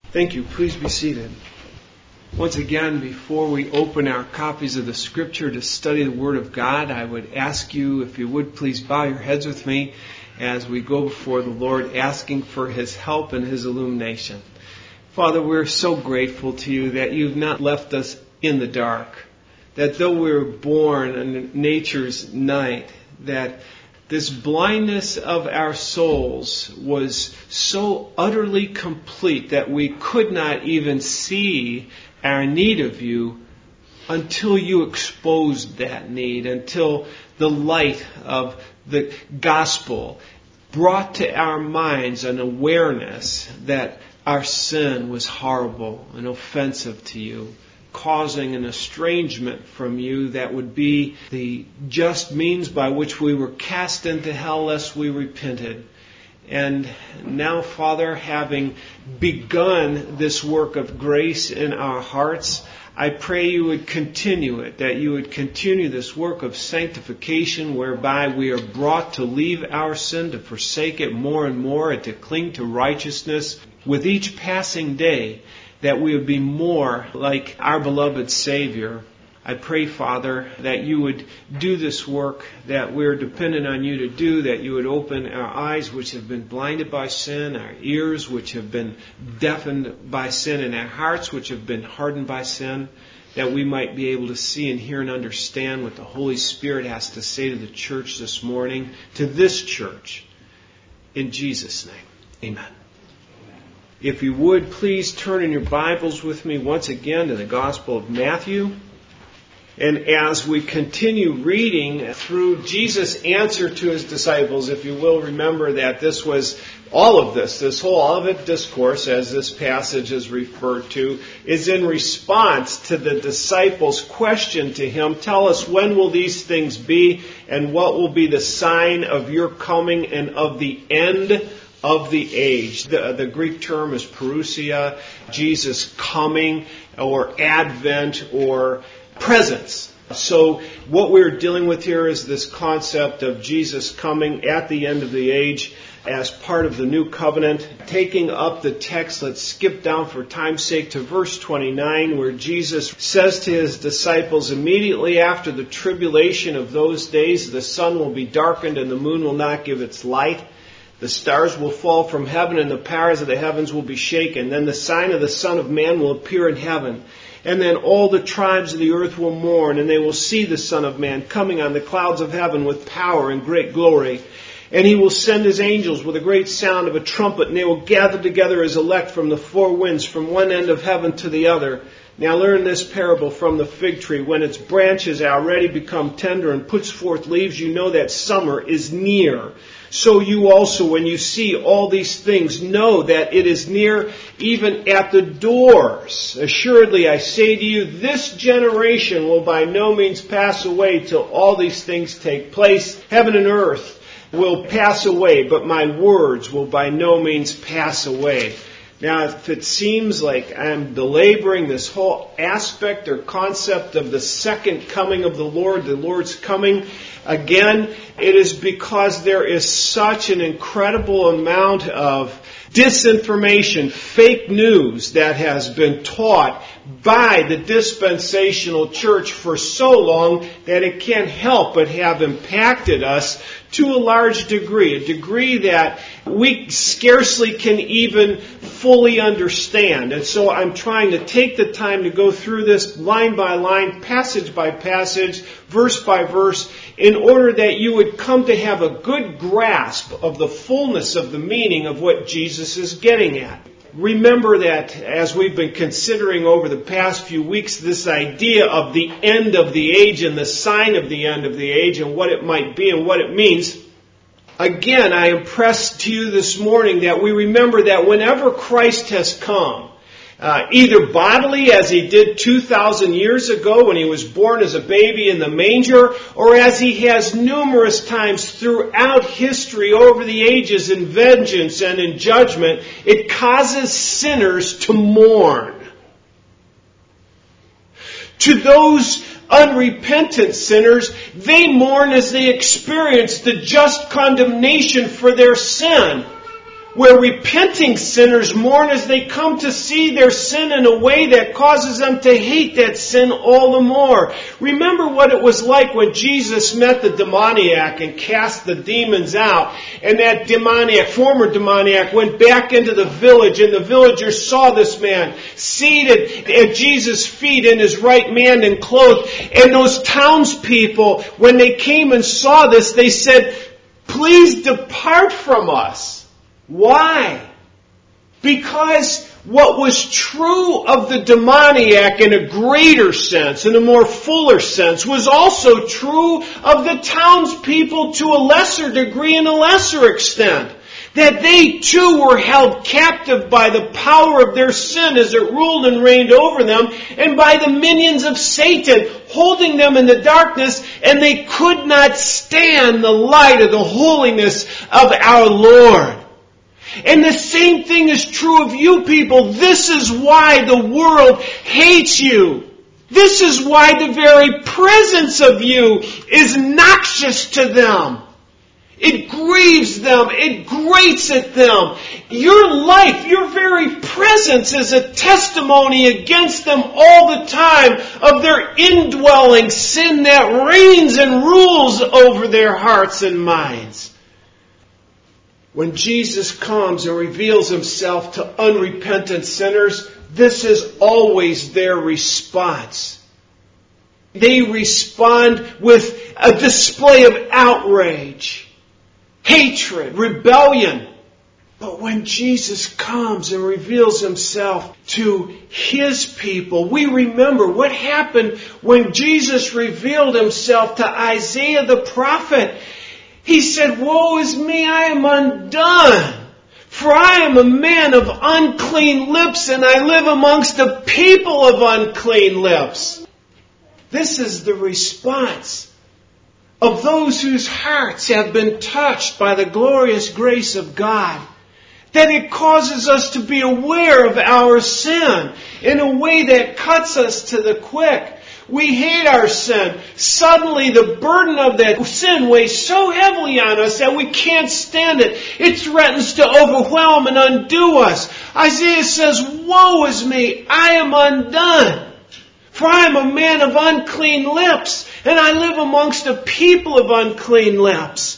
Thank you. Please be seated. Once again, before we open our copies of the Scripture to study the Word of God, I would ask you, if you would, please bow your heads with me as we go before the Lord, asking for His help and His illumination. Father, we're so grateful to you that you've not left us in the dark, that though we were born on nature's night, that this blindness of our souls was so utterly complete that we could not even see our need of you until you exposed that need, until the light of the gospel brought to our minds an awareness that our sin was horrible and offensive to you, causing an estrangement from you that would be the just means by which we were cast into hell lest we repented. And now, Father, having begun this work of grace in our hearts, I pray you would continue it, that you would continue this work of sanctification whereby we are brought to leave our sin, to forsake it more and more, and to cling to righteousness with each passing day, that we would be more like our beloved Savior. I pray, Father, that you would do this work that we're dependent on you to do, that you would open our eyes which have been blinded by sin, our ears which have been deafened by sin, and our hearts which have been hardened by sin, that we might be able to see and hear and understand what the Holy Spirit has to say to the church this morning, to this church. In Jesus' name, amen. If you would, please turn in your Bibles with me once again to the Gospel of Matthew. And as we continue reading through Jesus' answer to his disciples, if you will remember that this was all of this whole Olivet Discourse, as this passage is referred to, is in response to the disciples' question to him, tell us when will these things be and what will be the sign of your coming and of the end of the age. The Greek term is parousia, Jesus coming, or advent, or presence. So what we're dealing with here is this concept of Jesus coming at the end of the age as part of the new covenant. Taking up the text, let's skip down for time's sake to verse 29, where Jesus says to his disciples, immediately after the tribulation of those days, the sun will be darkened and the moon will not give its light. The stars will fall from heaven and the powers of the heavens will be shaken. Then the sign of the Son of Man will appear in heaven. And then all the tribes of the earth will mourn, and they will see the Son of Man coming on the clouds of heaven with power and great glory. And he will send his angels with a great sound of a trumpet, and they will gather together his elect from the four winds, from one end of heaven to the other. Now learn this parable from the fig tree. When its branches already become tender and puts forth leaves, you know that summer is near. So you also, when you see all these things, know that it is near, even at the doors. Assuredly, I say to you, this generation will by no means pass away till all these things take place. Heaven and earth will pass away, but my words will by no means pass away. Now, if it seems like I'm belaboring this whole aspect or concept of the second coming of the Lord's coming, again, it is because there is such an incredible amount of disinformation, fake news that has been taught by the dispensational church for so long that it can't help but have impacted us to a large degree, a degree that we scarcely can even fully understand. And so I'm trying to take the time to go through this line by line, passage by passage, verse by verse, in order that you would come to have a good grasp of the fullness of the meaning of what Jesus is getting at. Remember that as we've been considering over the past few weeks, this idea of the end of the age and the sign of the end of the age and what it might be and what it means. Again, I impress to you this morning that we remember that whenever Christ has come, either bodily as he did 2,000 years ago when he was born as a baby in the manger, or as he has numerous times throughout history over the ages in vengeance and in judgment, it causes sinners to mourn. To those unrepentant sinners, they mourn as they experience the just condemnation for their sin. where repenting sinners mourn as they come to see their sin in a way that causes them to hate that sin all the more. Remember what it was like when Jesus met the demoniac and cast the demons out. And that former demoniac, went back into the village, and the villagers saw this man seated at Jesus' feet in his right mind and clothed. And those townspeople, when they came and saw this, they said, "Please depart from us." Why? Because what was true of the demoniac in a greater sense, in a more fuller sense, was also true of the townspeople to a lesser degree and a lesser extent. That they too were held captive by the power of their sin as it ruled and reigned over them, and by the minions of Satan holding them in the darkness, and they could not stand the light of the holiness of our Lord. And the same thing is true of you people. This is why the world hates you. This is why the very presence of you is noxious to them. It grieves them. It grates at them. Your life, your very presence is a testimony against them all the time of their indwelling sin that reigns and rules over their hearts and minds. When Jesus comes and reveals himself to unrepentant sinners, this is always their response. They respond with a display of outrage, hatred, rebellion. But when Jesus comes and reveals himself to his people, we remember what happened when Jesus revealed himself to Isaiah the prophet. He said, "Woe is me, I am undone, for I am a man of unclean lips, and I live amongst the people of unclean lips." This is the response of those whose hearts have been touched by the glorious grace of God. That it causes us to be aware of our sin in a way that cuts us to the quick. We hate our sin. Suddenly the burden of that sin weighs so heavily on us that we can't stand it. It threatens to overwhelm and undo us. Isaiah says, "Woe is me, I am undone. For I am a man of unclean lips, and I live amongst a people of unclean lips."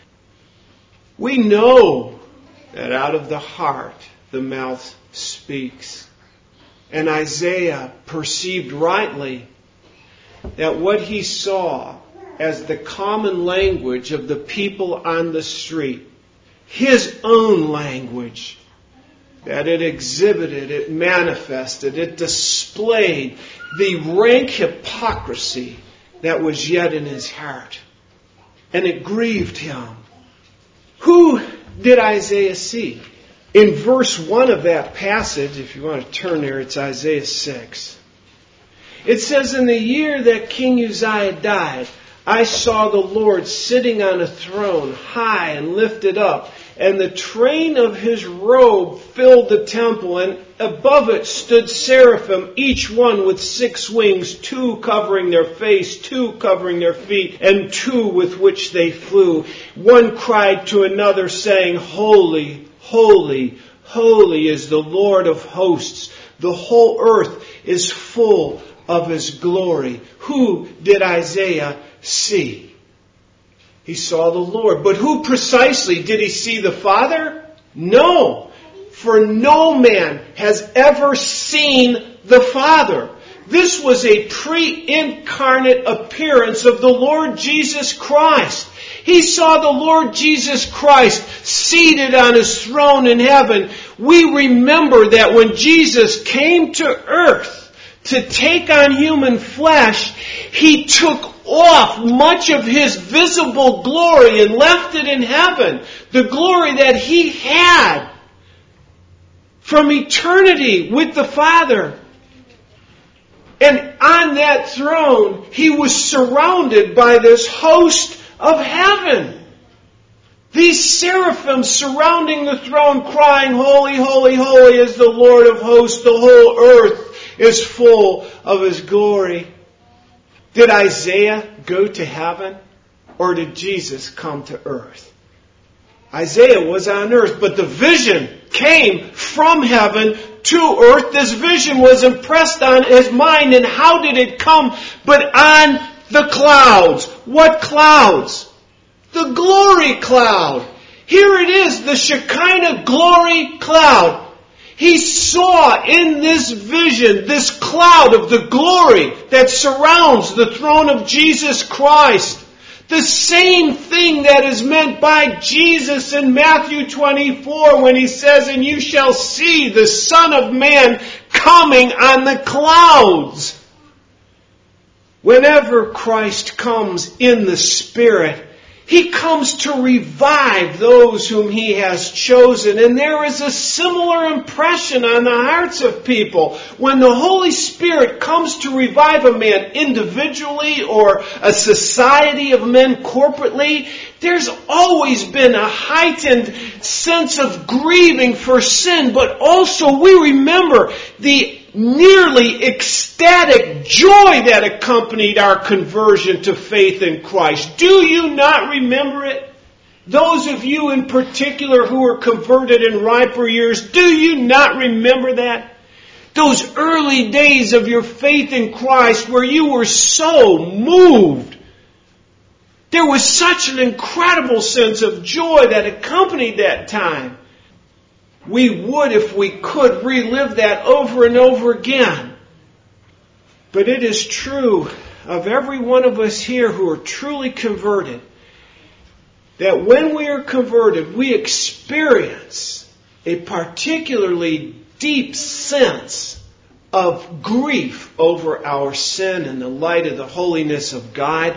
We know that out of the heart the mouth speaks. And Isaiah perceived rightly that what he saw as the common language of the people on the street, his own language, that it exhibited, it manifested, it displayed the rank hypocrisy that was yet in his heart. And it grieved him. Who did Isaiah see? In verse 1 of that passage, if you want to turn there, it's Isaiah 6. It says, "In the year that King Uzziah died, I saw the Lord sitting on a throne, high and lifted up, and the train of his robe filled the temple, and above it stood seraphim, each one with 6 wings, 2 covering their face, 2 covering their feet, and 2 with which they flew. One cried to another, saying, 'Holy, holy, holy is the Lord of hosts. The whole earth is full of his glory.'" Who did Isaiah see? He saw the Lord. But who precisely? Did he see the Father? No. For no man has ever seen the Father. This was a pre-incarnate appearance of the Lord Jesus Christ. He saw the Lord Jesus Christ seated on his throne in heaven. We remember that when Jesus came to earth to take on human flesh, he took off much of his visible glory and left it in heaven. The glory that he had from eternity with the Father. And on that throne, he was surrounded by this host of heaven. These seraphim surrounding the throne, crying, "Holy, holy, holy is the Lord of hosts. The whole earth is full of his glory." Did Isaiah go to heaven, or did Jesus come to earth? Isaiah was on earth, but the vision came from heaven to earth. This vision was impressed on his mind, and how did it come? But on the clouds. What clouds? The glory cloud. Here it is, the Shekinah glory cloud. He saw in this vision, this cloud of the glory that surrounds the throne of Jesus Christ. The same thing that is meant by Jesus in Matthew 24 when he says, "And you shall see the Son of Man coming on the clouds." Whenever Christ comes in the Spirit, He comes to revive those whom He has chosen. And there is a similar impression on the hearts of people. When the Holy Spirit comes to revive a man individually or a society of men corporately, there's always been a heightened sense of grieving for sin. But also we remember the nearly ecstatic joy that accompanied our conversion to faith in Christ. Do you not remember it? Those of you in particular who were converted in riper years, do you not remember that? Those early days of your faith in Christ where you were so moved. There was such an incredible sense of joy that accompanied that time. We would, if we could, relive that over and over again. But it is true of every one of us here who are truly converted, that when we are converted, we experience a particularly deep sense of grief over our sin in the light of the holiness of God.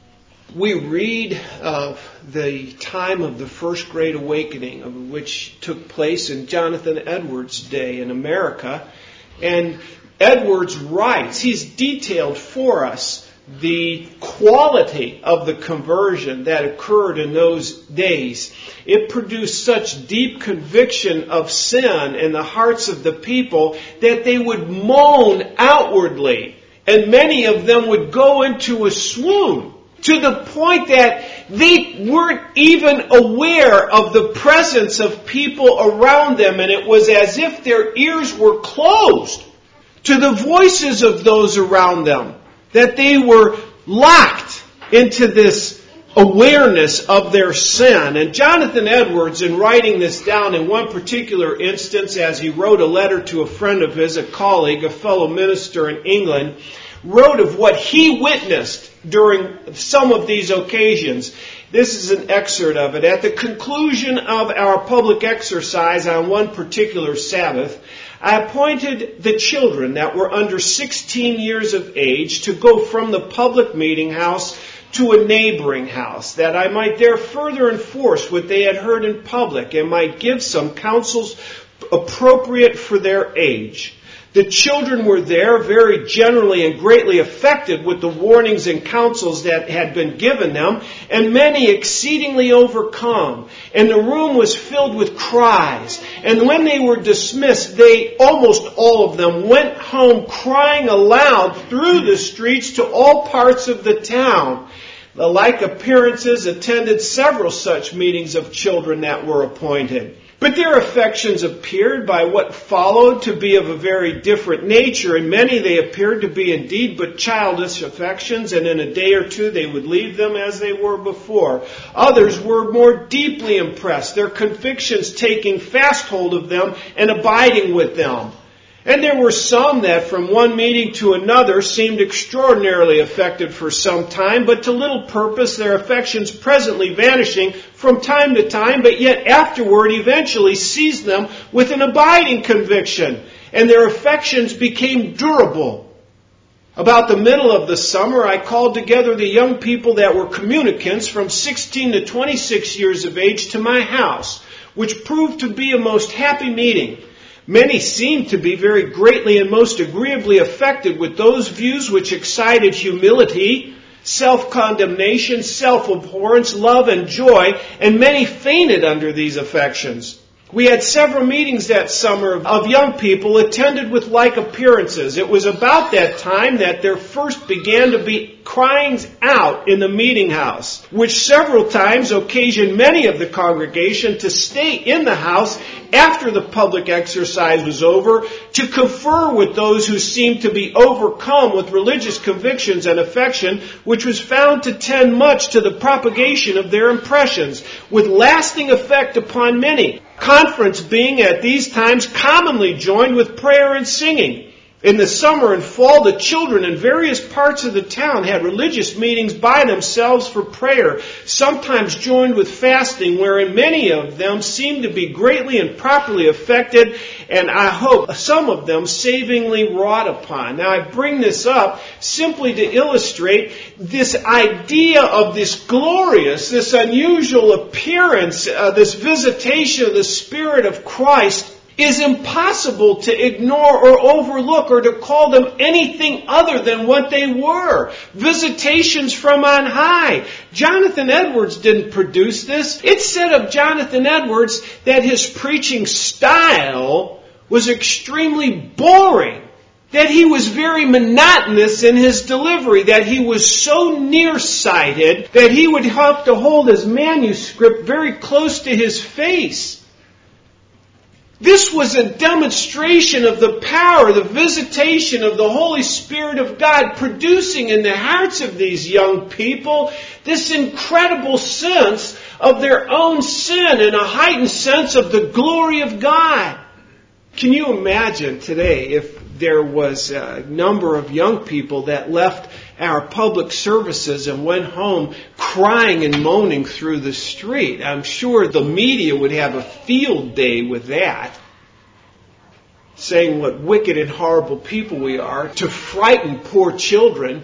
We read of the time of the First Great Awakening, which took place in Jonathan Edwards' day in America. And Edwards writes, he's detailed for us the quality of the conversion that occurred in those days. It produced such deep conviction of sin in the hearts of the people that they would moan outwardly, and many of them would go into a swoon, to the point that they weren't even aware of the presence of people around them, and it was as if their ears were closed to the voices of those around them, that they were locked into this awareness of their sin. And Jonathan Edwards, in writing this down in one particular instance, as he wrote a letter to a friend of his, a colleague, a fellow minister in England, wrote of what he witnessed during some of these occasions. This is an excerpt of it. At the conclusion of our public exercise on one particular Sabbath, I appointed the children that were under 16 years of age to go from the public meeting house to a neighboring house, that I might there further enforce what they had heard in public and might give some counsels appropriate for their age. The children were there, very generally and greatly affected with the warnings and counsels that had been given them, and many exceedingly overcome. And the room was filled with cries. And when they were dismissed, they, almost all of them, went home crying aloud through the streets to all parts of the town. The like appearances attended several such meetings of children that were appointed. But their affections appeared by what followed to be of a very different nature. In many they appeared to be indeed but childish affections, and in a day or two they would leave them as they were before. Others were more deeply impressed, their convictions taking fast hold of them and abiding with them. And there were some that from one meeting to another seemed extraordinarily affected for some time, but to little purpose, their affections presently vanishing from time to time, but yet afterward eventually seized them with an abiding conviction, and their affections became durable. About the middle of the summer, I called together the young people that were communicants from 16 to 26 years of age to my house, which proved to be a most happy meeting. Many seemed to be very greatly and most agreeably affected with those views which excited humility, self-condemnation, self-abhorrence, love, and joy, and many fainted under these affections. We had several meetings that summer of young people attended with like appearances. It was about that time that there first began to be cryings out in the meeting house, which several times occasioned many of the congregation to stay in the house after the public exercise was over to confer with those who seemed to be overcome with religious convictions and affection, which was found to tend much to the propagation of their impressions, with lasting effect upon many. Conference being at these times commonly joined with prayer and singing. In the summer and fall, the children in various parts of the town had religious meetings by themselves for prayer, sometimes joined with fasting, wherein many of them seemed to be greatly and properly affected, and I hope some of them savingly wrought upon. Now, I bring this up simply to illustrate this idea of this glorious, this unusual appearance, this visitation of the Spirit of Christ is impossible to ignore or overlook or to call them anything other than what they were. Visitations from on high. Jonathan Edwards didn't produce this. It's said of Jonathan Edwards that his preaching style was extremely boring, that he was very monotonous in his delivery, that he was so nearsighted that he would have to hold his manuscript very close to his face. This was a demonstration of the power, the visitation of the Holy Spirit of God, producing in the hearts of these young people this incredible sense of their own sin and a heightened sense of the glory of God. Can you imagine today if there was a number of young people that left our public services and went home crying and moaning through the street? I'm sure the media would have a field day with that, saying what wicked and horrible people we are to frighten poor children.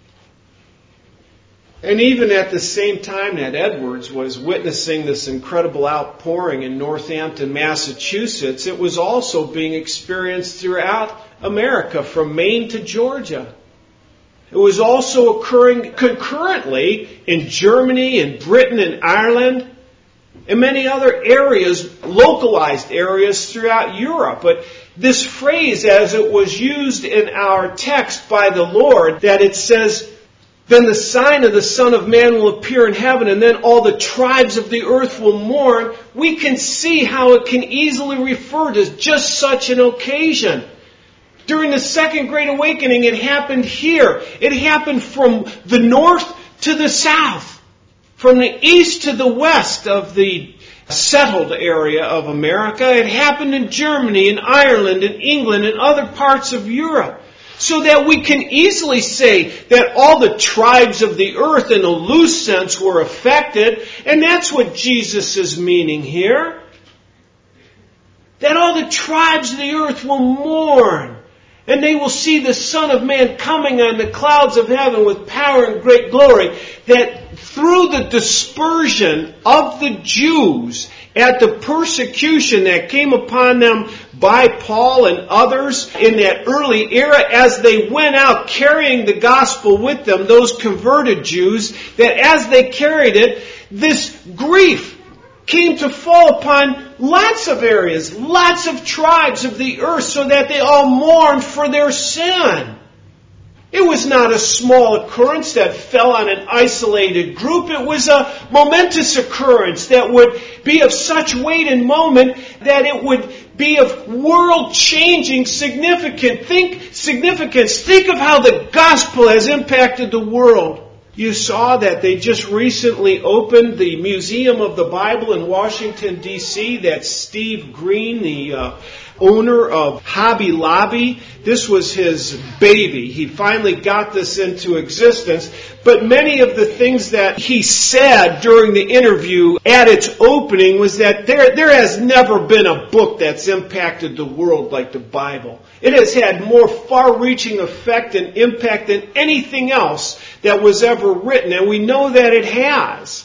And even at the same time that Edwards was witnessing this incredible outpouring in Northampton, Massachusetts, it was also being experienced throughout America, from Maine to Georgia. It was also occurring concurrently in Germany and Britain and Ireland and many other areas, localized areas throughout Europe. But this phrase, as it was used in our text by the Lord, that it says, "Then the sign of the Son of Man will appear in heaven, and then all the tribes of the earth will mourn," we can see how it can easily refer to just such an occasion. During the Second Great Awakening, it happened here. It happened from the north to the south, from the east to the west of the settled area of America. It happened in Germany, in Ireland, in England, and other parts of Europe. So that we can easily say that all the tribes of the earth in a loose sense were affected, and that's what Jesus is meaning here. That all the tribes of the earth will mourn, and they will see the Son of Man coming on the clouds of heaven with power and great glory. That through the dispersion of the Jews at the persecution that came upon them by Paul and others in that early era, as they went out carrying the gospel with them, those converted Jews, that as they carried it, this grief came to fall upon lots of areas, lots of tribes of the earth, so that they all mourned for their sin. It was not a small occurrence that fell on an isolated group. It was a momentous occurrence that would be of such weight and moment that it would be of world-changing significance. Think of how the gospel has impacted the world. You saw that they just recently opened the Museum of the Bible in Washington, D.C. That's Steve Green, the owner of Hobby Lobby. This was his baby. He finally got this into existence. But many of the things that he said during the interview at its opening was that there has never been a book that's impacted the world like the Bible. It has had more far-reaching effect and impact than anything else that was ever written, and we know that it has.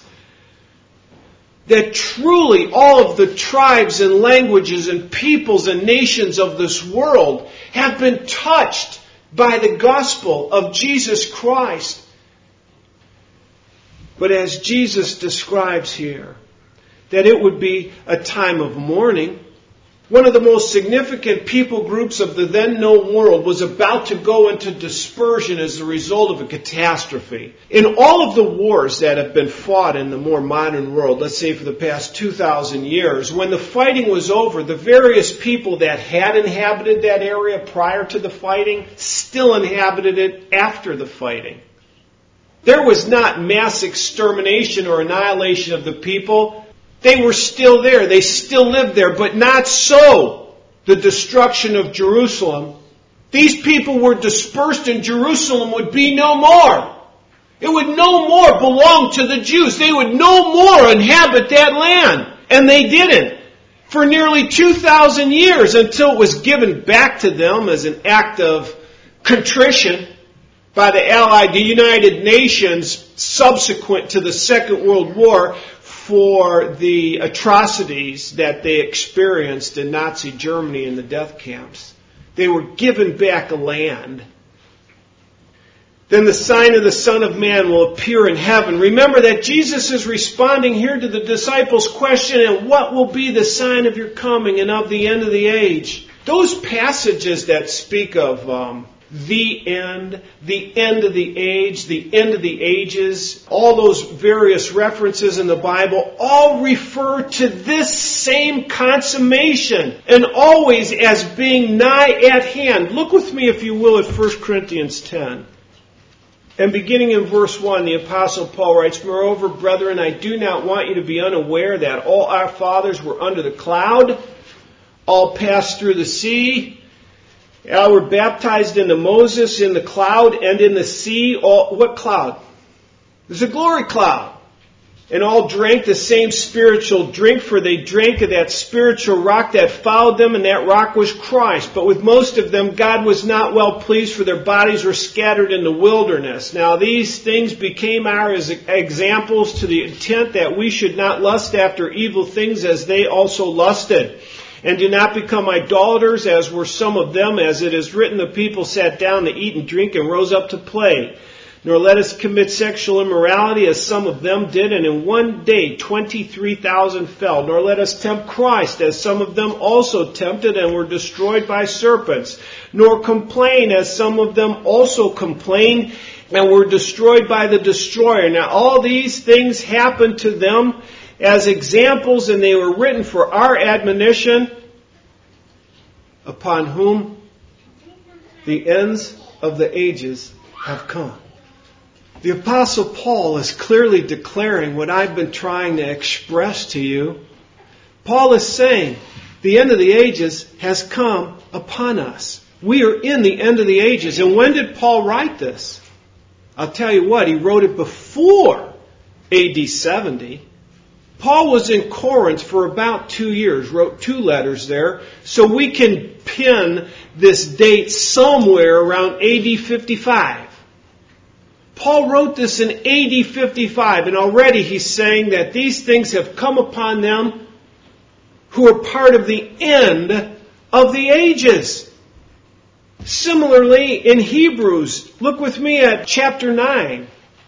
That truly all of the tribes and languages and peoples and nations of this world have been touched by the gospel of Jesus Christ. But as Jesus describes here, that it would be a time of mourning. One of the most significant people groups of the then known world was about to go into dispersion as a result of a catastrophe. In all of the wars that have been fought in the more modern world, let's say for the past 2,000 years, when the fighting was over, the various people that had inhabited that area prior to the fighting still inhabited it after the fighting. There was not mass extermination or annihilation of the people. They were still there. They still lived there, but not so the destruction of Jerusalem. These people were dispersed and Jerusalem would be no more. It would no more belong to the Jews. They would no more inhabit that land. And they didn't. For nearly 2,000 years until it was given back to them as an act of contrition by the United Nations subsequent to the Second World War for the atrocities that they experienced in Nazi Germany in the death camps. They were given back a land. Then the sign of the Son of Man will appear in heaven. Remember that Jesus is responding here to the disciples' question, and what will be the sign of your coming and of the end of the age? Those passages that speak of the end of the age, the end of the ages, all those various references in the Bible all refer to this same consummation and always as being nigh at hand. Look with me, if you will, at 1 Corinthians 10. And beginning in verse 1, the Apostle Paul writes, "Moreover, brethren, I do not want you to be unaware that all our fathers were under the cloud, all passed through the sea, all were baptized into Moses in the cloud and in the sea." What cloud? There's a glory cloud. "And all drank the same spiritual drink, for they drank of that spiritual rock that followed them, and that rock was Christ. But with most of them God was not well pleased, for their bodies were scattered in the wilderness. Now these things became our examples, to the intent that we should not lust after evil things as they also lusted. And do not become idolaters, as were some of them, as it is written, the people sat down to eat and drink and rose up to play. Nor let us commit sexual immorality, as some of them did, and in one day 23,000 fell. Nor let us tempt Christ, as some of them also tempted and were destroyed by serpents. Nor complain, as some of them also complained and were destroyed by the destroyer. Now all these things happened to them as examples, and they were written for our admonition, upon whom the ends of the ages have come." The Apostle Paul is clearly declaring what I've been trying to express to you. Paul is saying the end of the ages has come upon us. We are in the end of the ages. And when did Paul write this? I'll tell you what, he wrote it before AD 70. Paul was in Corinth for about 2 years, wrote 2 letters there, so we can pin this date somewhere around AD 55. Paul wrote this in AD 55, and already he's saying that these things have come upon them who are part of the end of the ages. Similarly, in Hebrews, look with me at chapter 9.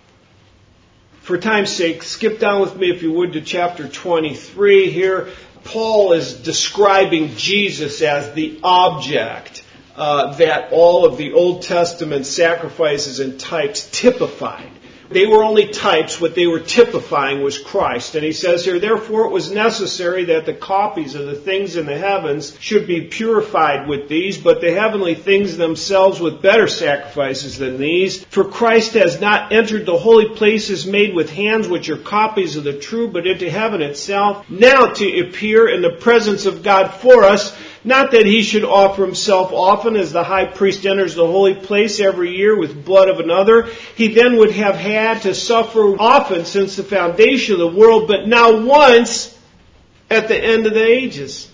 For time's sake, skip down with me, if you would, to chapter 23 here. Paul is describing Jesus as the object that all of the Old Testament sacrifices and types typified. They were only types. What they were typifying was Christ. And he says here, "Therefore it was necessary that the copies of the things in the heavens should be purified with these, but the heavenly things themselves with better sacrifices than these. For Christ has not entered the holy places made with hands, which are copies of the true, but into heaven itself, now to appear in the presence of God for us. Not that he should offer himself often, as the high priest enters the holy place every year with blood of another. He then would have had to suffer often since the foundation of the world, but now once at the end of the ages.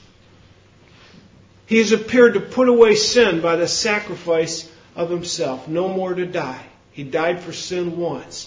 He has appeared to put away sin by the sacrifice of himself, no more to die. He died for sin once."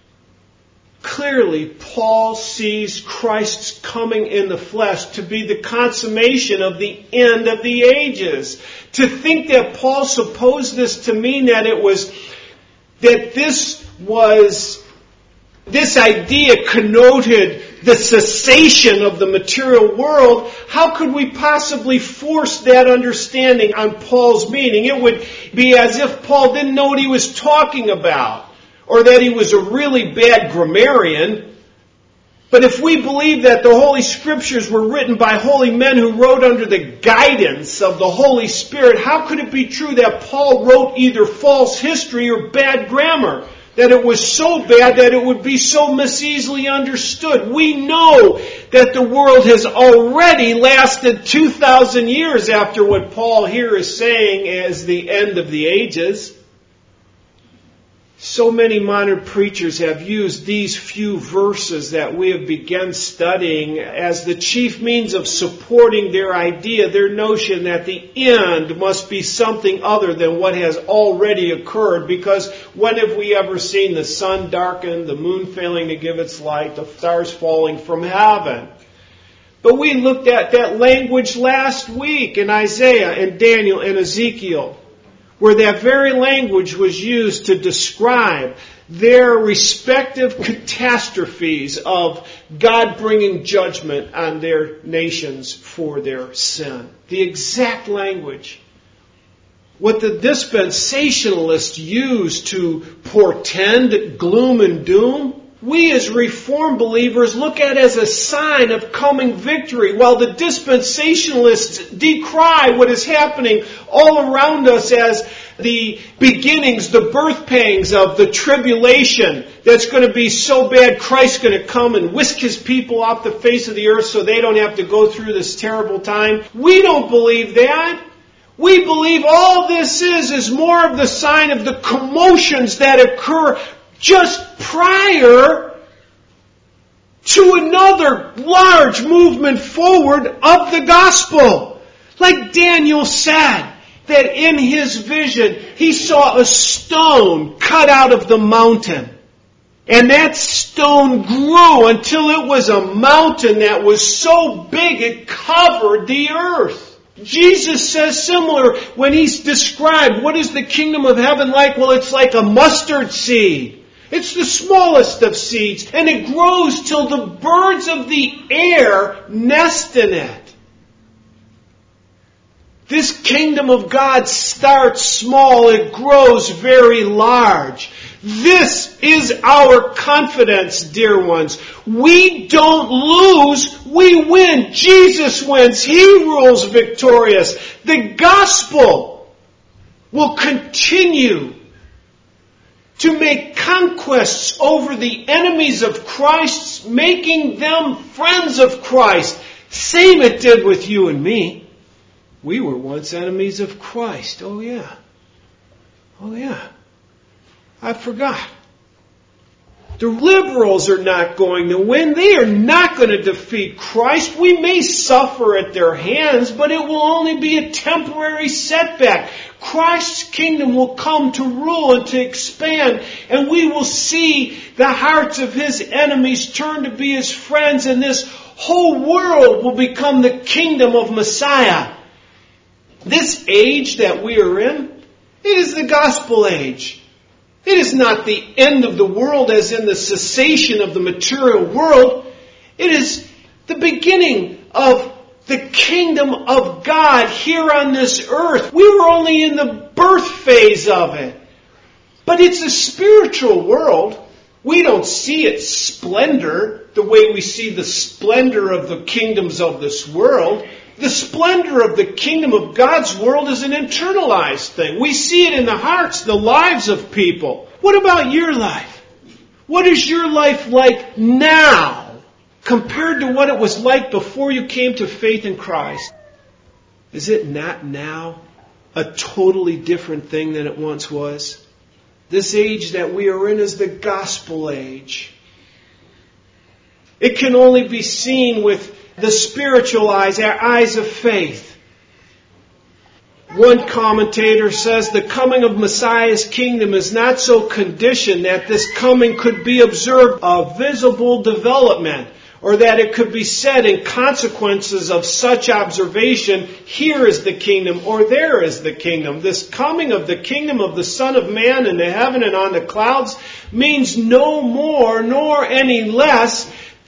Clearly, Paul sees Christ's coming in the flesh to be the consummation of the end of the ages. To think that Paul supposed this to mean that this idea connoted the cessation of the material world, how could we possibly force that understanding on Paul's meaning? It would be as if Paul didn't know what he was talking about, or that he was a really bad grammarian. But if we believe that the Holy Scriptures were written by holy men who wrote under the guidance of the Holy Spirit, how could it be true that Paul wrote either false history or bad grammar? That it was so bad that it would be so miseasily understood. We know that the world has already lasted 2,000 years after what Paul here is saying as the end of the ages. So many modern preachers have used these few verses that we have begun studying as the chief means of supporting their idea, their notion that the end must be something other than what has already occurred. Because when have we ever seen the sun darken, the moon failing to give its light, the stars falling from heaven? But we looked at that language last week in Isaiah and Daniel and Ezekiel, where that very language was used to describe their respective catastrophes of God bringing judgment on their nations for their sin. The exact language. What the dispensationalists use to portend gloom and doom, we as Reformed believers look at as a sign of coming victory, while the dispensationalists decry what is happening all around us as the beginnings, the birth pangs of the tribulation that's going to be so bad Christ's going to come and whisk His people off the face of the earth so they don't have to go through this terrible time. We don't believe that. We believe all this is more of the sign of the commotions that occur just prior to another large movement forward of the gospel. Like Daniel said, that in his vision he saw a stone cut out of the mountain. And that stone grew until it was a mountain that was so big it covered the earth. Jesus says similar when he's described what is the kingdom of heaven like? Well, it's like a mustard seed. It's the smallest of seeds, and it grows till the birds of the air nest in it. This kingdom of God starts small, it grows very large. This is our confidence, dear ones. We don't lose, we win. Jesus wins, He rules victorious. The gospel will continue to make conquests over the enemies of Christ, making them friends of Christ. Same it did with you and me. We were once enemies of Christ. Oh yeah. I forgot. The liberals are not going to win. They are not going to defeat Christ. We may suffer at their hands, but it will only be a temporary setback. Christ's kingdom will come to rule and to expand, and we will see the hearts of His enemies turn to be His friends, and this whole world will become the kingdom of Messiah. This age that we are in, it is the gospel age. It is not the end of the world as in the cessation of the material world. It is the beginning of the kingdom of God here on this earth. We were only in the birth phase of it. But it's a spiritual world. We don't see its splendor the way we see the splendor of the kingdoms of this world. The splendor of the kingdom of God's world is an internalized thing. We see it in the hearts, the lives of people. What about your life? What is your life like now compared to what it was like before you came to faith in Christ? Is it not now a totally different thing than it once was? This age that we are in is the gospel age. It can only be seen with the spiritual eyes, our eyes of faith. One commentator says the coming of Messiah's kingdom is not so conditioned that this coming could be observed a visible development, or that it could be said in consequences of such observation, here is the kingdom, or there is the kingdom. This coming of the kingdom of the Son of Man into heaven and on the clouds means no more nor any less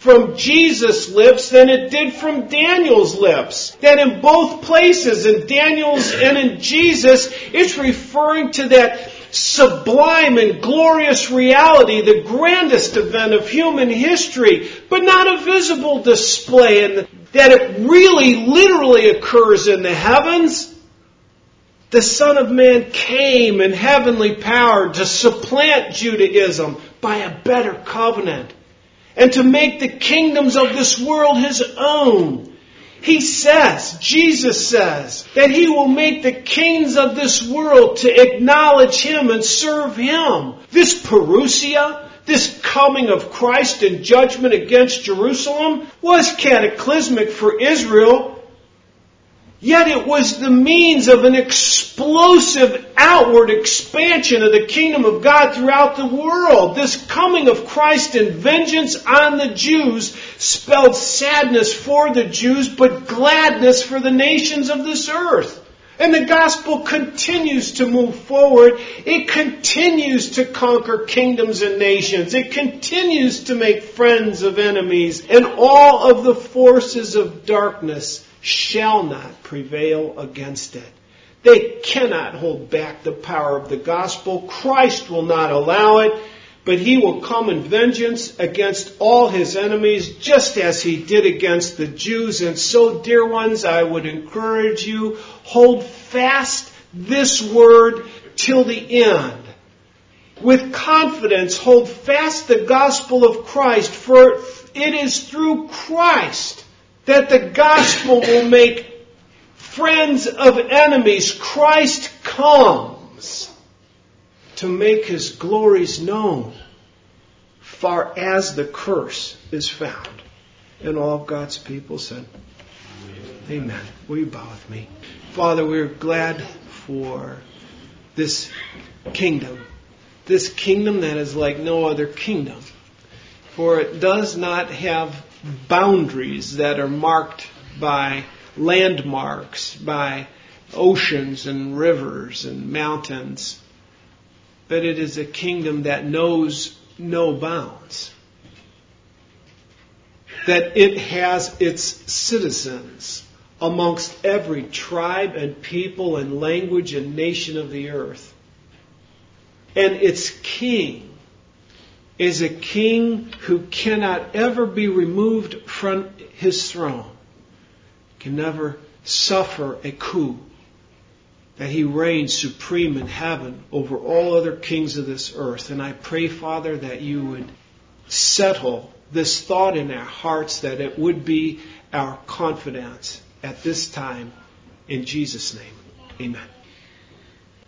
from Jesus' lips than it did from Daniel's lips. That in both places, in Daniel's and in Jesus, it's referring to that sublime and glorious reality, the grandest event of human history, but not a visible display, and that it really, literally occurs in the heavens. The Son of Man came in heavenly power to supplant Judaism by a better covenant and to make the kingdoms of this world His own. He says, Jesus says, that He will make the kings of this world to acknowledge Him and serve Him. This parousia, this coming of Christ in judgment against Jerusalem, was cataclysmic for Israel. Yet it was the means of an explosive outward expansion of the kingdom of God throughout the world. This coming of Christ in vengeance on the Jews spelled sadness for the Jews, but gladness for the nations of this earth. And the gospel continues to move forward. It continues to conquer kingdoms and nations. It continues to make friends of enemies. And all of the forces of darkness shall not prevail against it. They cannot hold back the power of the gospel. Christ will not allow it, but He will come in vengeance against all His enemies, just as He did against the Jews. And so, dear ones, I would encourage you, hold fast this word till the end. With confidence, hold fast the gospel of Christ, for it is through Christ that the gospel will make friends of enemies. Christ comes to make His glories known, far as the curse is found. And all of God's people said, Amen. Will you bow with me? Father, we're glad for this kingdom that is like no other kingdom. For it does not have boundaries that are marked by landmarks, by oceans and rivers and mountains. But it is a kingdom that knows no bounds. That it has its citizens amongst every tribe and people and language and nation of the earth. And its king is a king who cannot ever be removed from His throne, can never suffer a coup, that He reigns supreme in heaven over all other kings of this earth. And I pray, Father, that You would settle this thought in our hearts, that it would be our confidence at this time. In Jesus' name, amen.